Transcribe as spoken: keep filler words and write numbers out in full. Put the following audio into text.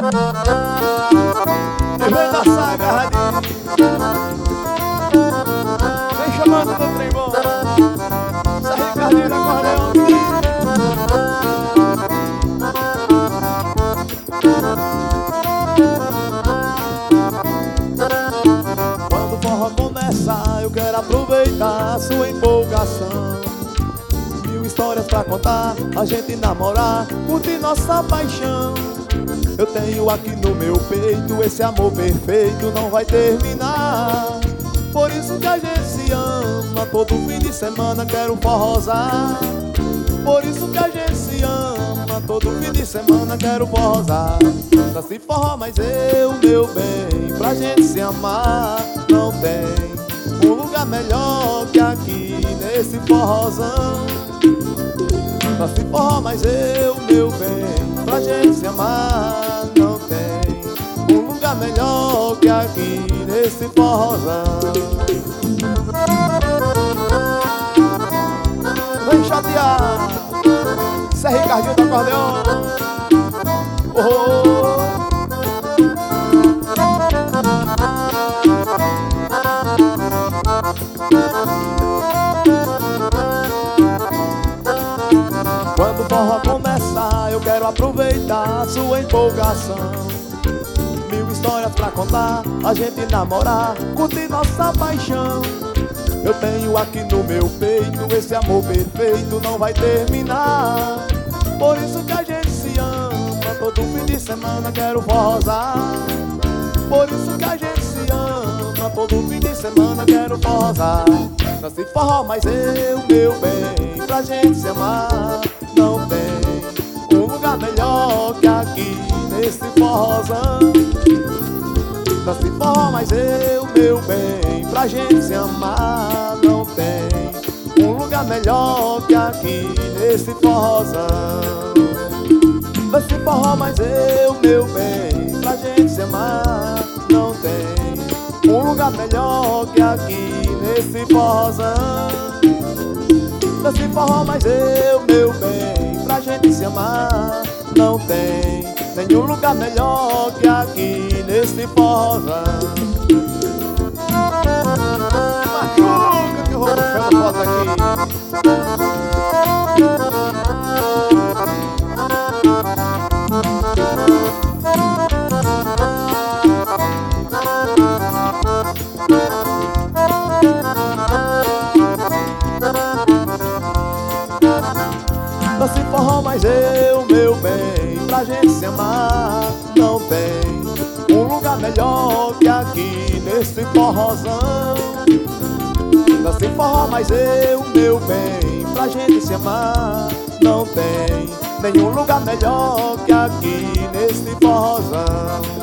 E vem dançar agarradinho. Vem chamando do trem bom. Essa Ricardinho da acordeão. Quando o forró começar, eu quero aproveitar a sua empolgação. Mil histórias pra contar, a gente namorar, curtir nossa paixão. Eu tenho aqui no meu peito esse amor perfeito, não vai terminar. Por isso que a gente se ama, todo fim de semana quero forrosar. Por isso que a gente se ama, todo fim de semana quero forrosar. Só se forró, mas eu, meu bem, pra gente se amar não tem um lugar melhor que aqui nesse forrozão. Só se forró, mas eu, meu bem, pra gente se amar não tem um lugar melhor que aqui nesse forrozão. Vem chatear, Zé Ricardinho do acordeão. Oh, oh, oh. Quando o forró começar, eu quero aproveitar a sua empolgação. Mil histórias pra contar, a gente namorar, curtir nossa paixão. Eu tenho aqui no meu peito esse amor perfeito, não vai terminar. Por isso que a gente se ama, todo fim de semana quero forrosar. Por isso que a gente se ama, todo fim de semana quero forrosar. Não se forró, mas eu, meu bem, pra gente se amar não tem um lugar melhor que aqui nesse forrozão. Não se forró, mas eu, meu bem, pra gente se amar não tem um lugar melhor que aqui nesse forrozão. Não se forró, mas eu, meu bem, pra gente se amar não tem um lugar melhor que aqui nesse forrozão. Não se forró, mas eu, meu bem, pra gente se amar não tem nenhum lugar melhor que aqui nesse forrozão. Machuca que o roubo chama foto aqui. Não se forró, mas eu, meu bem, pra gente se amar não tem um lugar melhor que aqui nesse forrozão. Não se forró, mas eu, meu bem, pra gente se amar não tem nenhum lugar melhor que aqui nesse forrozão.